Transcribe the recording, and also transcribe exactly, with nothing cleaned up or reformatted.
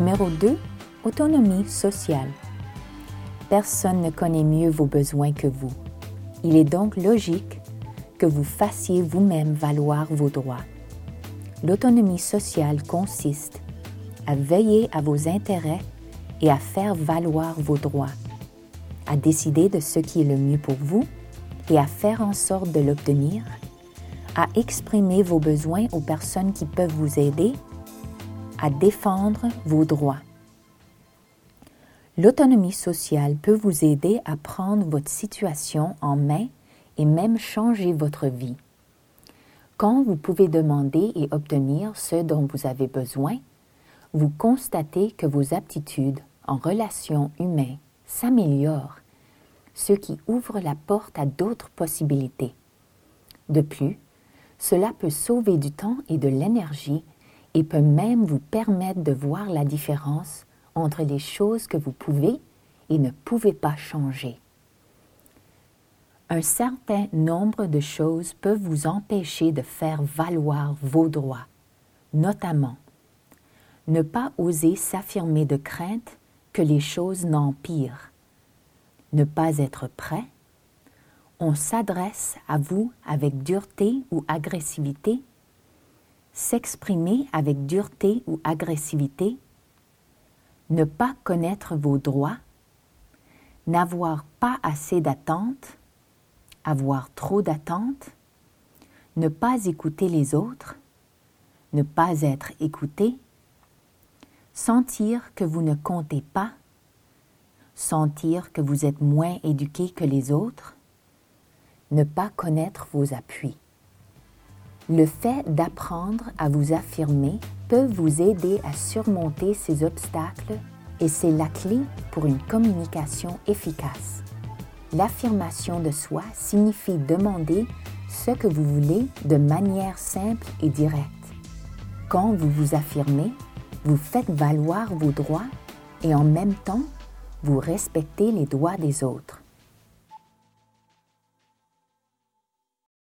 Numéro deux, autonomie sociale. Personne ne connaît mieux vos besoins que vous. Il est donc logique que vous fassiez vous-même valoir vos droits. L'autonomie sociale consiste à veiller à vos intérêts et à faire valoir vos droits, à décider de ce qui est le mieux pour vous et à faire en sorte de l'obtenir, à exprimer vos besoins aux personnes qui peuvent vous aider, à défendre vos droits. L'autonomie sociale peut vous aider à prendre votre situation en main et même changer votre vie. Quand vous pouvez demander et obtenir ce dont vous avez besoin, vous constatez que vos aptitudes en relations humaines s'améliorent, ce qui ouvre la porte à d'autres possibilités. De plus, cela peut sauver du temps et de l'énergie et peut même vous permettre de voir la différence entre les choses que vous pouvez et ne pouvez pas changer. Un certain nombre de choses peuvent vous empêcher de faire valoir vos droits, notamment ne pas oser s'affirmer de crainte que les choses n'empirent, ne pas être prêt, on s'adresse à vous avec dureté ou agressivité, s'exprimer avec dureté ou agressivité, ne pas connaître vos droits, n'avoir pas assez d'attentes, avoir trop d'attentes, ne pas écouter les autres, ne pas être écouté, sentir que vous ne comptez pas, sentir que vous êtes moins éduqué que les autres, ne pas connaître vos appuis. Le fait d'apprendre à vous affirmer peut vous aider à surmonter ces obstacles et c'est la clé pour une communication efficace. L'affirmation de soi signifie demander ce que vous voulez de manière simple et directe. Quand vous vous affirmez, vous faites valoir vos droits et en même temps, vous respectez les droits des autres.